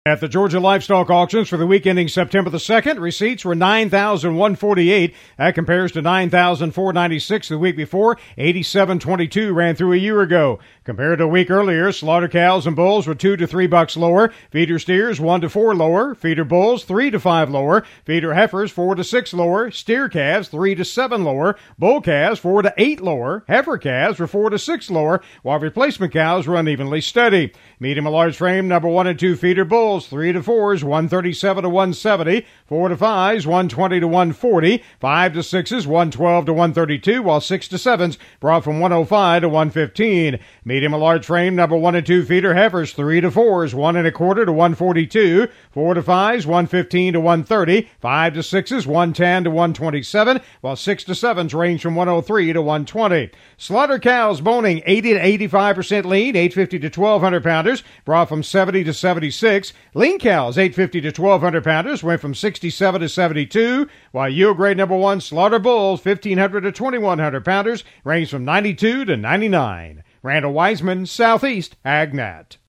At the Georgia Livestock Auctions for the week ending September the 2nd, receipts were $9,148. That compares to $9,496 the week before. $87.22 ran through a year ago. Compared to a week earlier, slaughter cows and bulls were $2 to $3 lower. Feeder steers $1 to $4 lower. Feeder bulls $3 to $5 lower. Feeder heifers $4 to $6 lower. Steer calves $3 to $7 lower. Bull calves $4 to $8 lower. Heifer calves were $4 to $6 lower, while replacement cows were unevenly steady. Medium and large frame number 1 and 2 feeder bulls 3 to 4s, 137 to 170, 4 to 5s, 120 to 140, 5 to 6s, 112 to 132, while 6 to 7s brought from 105 to 115. Medium and large frame number 1 and 2 feeder heifers 3 to 4s, 1 1/4 to 142, 4 to 5s, 115 to 130, 5 to 6s, 110 to 127, while 6 to 7s range from 103 to 120. Slaughter cows boning 80 to 85% lean, 850 to 1,200 pounders, brought from 70 to 76. Lean cows, 850 to 1,200 pounders, went from 67 to 72, while yield grade number 1 slaughter bulls, 1,500 to 2,100 pounders, ranged from 92 to 99. Randall Wiseman, Southeast AgNet.